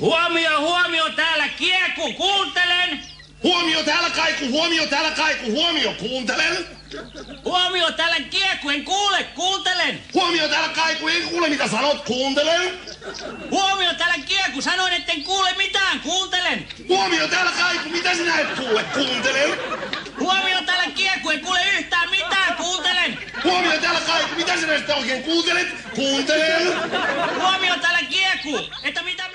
Huomio, huomio, täällä Kieku, kuuntelen! Huomio, täällä Kaiku, huomio, täällä Kaiku, huomio, kuuntelen! Huomio, täällä Kieku, en kuule, kuuntelen! Huomio, täällä Kaiku, en kuule mitä sanot, kuuntelen! Huomio, täällä Kieku, sanoin etten kuule mitään, kuuntelen! Huomio, täällä Kaiku, mitä sinä et kuule, kuuntelen! Huomio, täällä Kieku, en kuule yhtään mitään, kuuntelen! Huomio, täällä Kaiku, mitä sinä sitten oikein kuuntelet, kuuntelen! Huomio, täällä Kieku, että mitä